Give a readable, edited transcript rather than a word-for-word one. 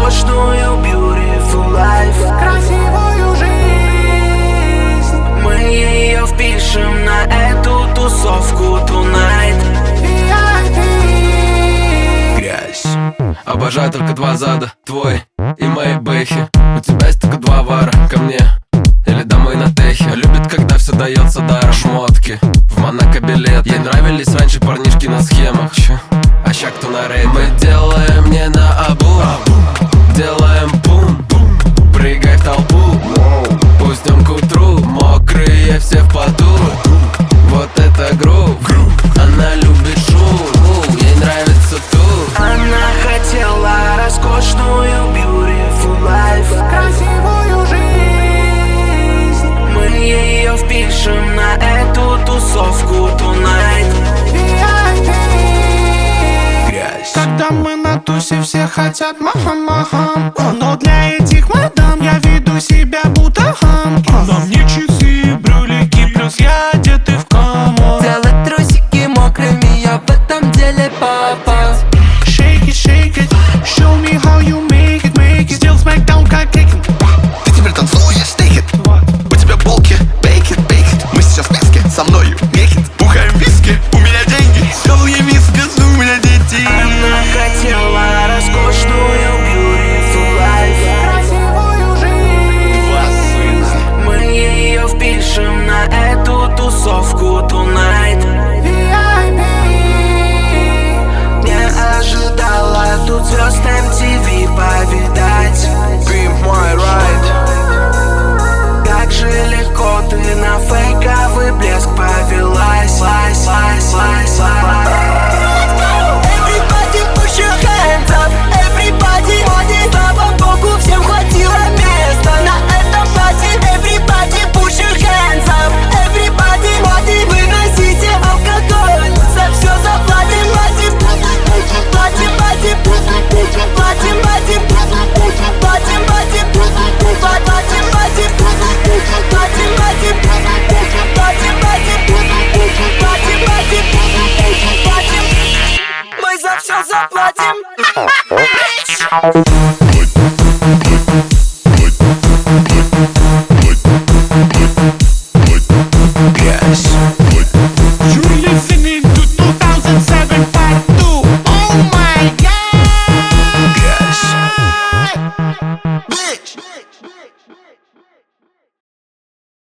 роскошную beautiful life, красивую жизнь. мы ее впишем на эту тусовку tonight. VIP. Грязь. Обожаю только два зада, твой и мои бэхи. У тебя есть только два вара, ко мне или домой на техе. Любит, когда все дается даром. Шмотки, в Монако билет. Ей нравились раньше парнишки на схемах. А ща кто на рейд. Мы делаем не на обум, делаем бум. Прыгай в толпу, пусть днем к утру мокрые все в поту. Вот это грув, она любит шум, ей нравится тут. Она хотела роскошную beautiful life, Красивую жизнь. мы ее впишем на эту тусовку tonight. VIP. Грязь. Когда мы на тусе, все хотят махам-махам. Но для этих мадам я веду себя будто хам. На мне часы, брюлики, плюс я одетый в камон. Делать трусики мокрыми, я в этом деле папа. Shake it, show me how you make it. Still smackdown как кикин. Ты теперь танцуешь, take it. У тебя булки, bake it. Мы сейчас в миске, со мною naked. Бухаем виски, у меня деньги. Целуем вискас, у меня дети. Она хотела роскошную beautiful life, Красивую жизнь. мы ее впишем на эту тусовку tonight. VIP. Не ожидала тут звезд MTV повидать. Pimp my ride. Как же легко ты на фейковый блеск повелась. Everybody push your hands up, everybody. Слава богу, всем хватило места на этом пати. Everybody push your hands up, everybody. Выносите алкоголь, за все заплатим. Платим, мы за все заплатим. Грязь. You're listening to 2007 Part 2. Oh my god. Грязь. Bitch.